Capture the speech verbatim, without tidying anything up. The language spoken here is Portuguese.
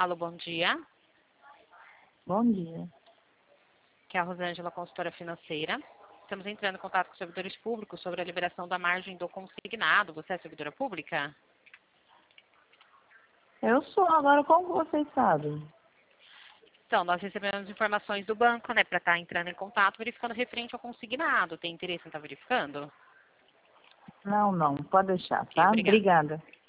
Alô, bom dia. Bom dia. Que é a Rosângela, consultora financeira. Estamos entrando em contato com os servidores públicos sobre a liberação da margem do consignado. Você é servidora pública? Eu sou, agora como que vocês sabem? Então, nós recebemos informações do banco, né, para estar entrando em contato, verificando referente ao consignado. Tem interesse em estar verificando? Não, não, pode deixar, Ok, tá? obrigada. Obrigada.